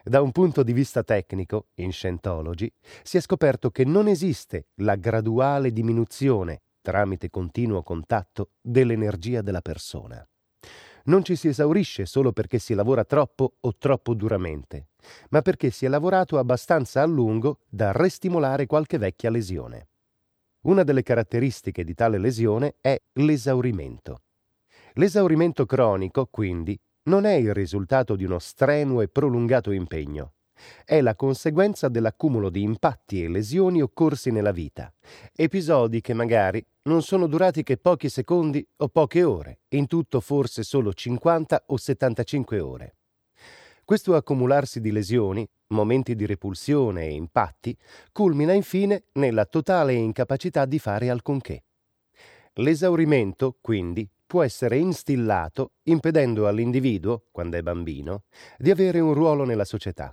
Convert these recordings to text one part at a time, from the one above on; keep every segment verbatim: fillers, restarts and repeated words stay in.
Da un punto di vista tecnico, in Scientology, si è scoperto che non esiste la graduale diminuzione, tramite continuo contatto, dell'energia della persona. Non ci si esaurisce solo perché si lavora troppo o troppo duramente, ma perché si è lavorato abbastanza a lungo da restimolare qualche vecchia lesione. Una delle caratteristiche di tale lesione è l'esaurimento. L'esaurimento cronico, quindi, non è il risultato di uno strenuo e prolungato impegno. È la conseguenza dell'accumulo di impatti e lesioni occorsi nella vita, episodi che magari non sono durati che pochi secondi o poche ore, in tutto forse solo cinquanta o settantacinque ore. Questo accumularsi di lesioni, momenti di repulsione e impatti, culmina infine nella totale incapacità di fare alcunché. L'esaurimento, quindi, può essere instillato impedendo all'individuo, quando è bambino, di avere un ruolo nella società.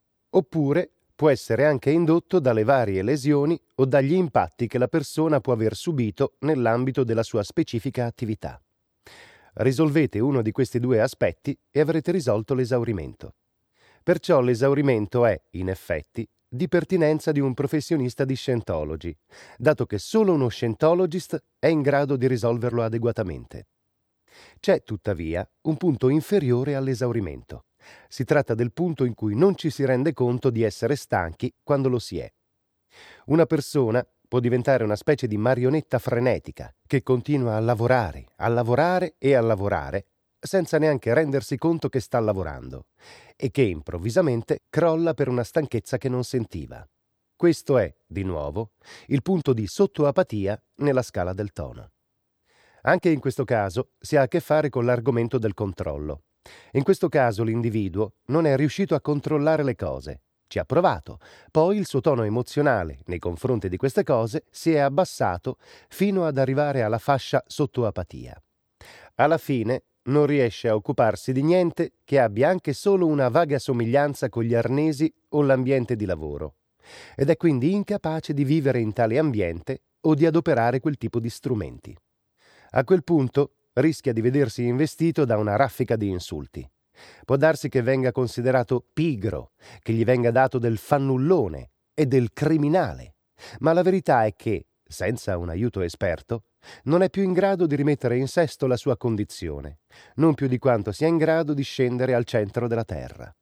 Oppure può essere anche indotto dalle varie lesioni o dagli impatti che la persona può aver subito nell'ambito della sua specifica attività. Risolvete uno di questi due aspetti e avrete risolto l'esaurimento. Perciò l'esaurimento è, in effetti, di pertinenza di un professionista di Scientology, dato che solo uno Scientologist è in grado di risolverlo adeguatamente. C'è, tuttavia, un punto inferiore all'esaurimento. Si tratta del punto in cui non ci si rende conto di essere stanchi quando lo si è. Una persona può diventare una specie di marionetta frenetica che continua a lavorare, a lavorare e a lavorare senza neanche rendersi conto che sta lavorando e che improvvisamente crolla per una stanchezza che non sentiva. Questo è, di nuovo, il punto di sottoapatia nella scala del tono. Anche in questo caso si ha a che fare con l'argomento del controllo. In questo caso l'individuo non è riuscito a controllare le cose. Ci ha provato, poi il suo tono emozionale nei confronti di queste cose si è abbassato fino ad arrivare alla fascia sottoapatia. Alla fine non riesce a occuparsi di niente che abbia anche solo una vaga somiglianza con gli arnesi o l'ambiente di lavoro, ed è quindi incapace di vivere in tale ambiente o di adoperare quel tipo di strumenti. A quel punto rischia di vedersi investito da una raffica di insulti. Può darsi che venga considerato pigro, che gli venga dato del fannullone e del criminale, ma la verità è che, senza un aiuto esperto, non è più in grado di rimettere in sesto la sua condizione, non più di quanto sia in grado di scendere al centro della terra.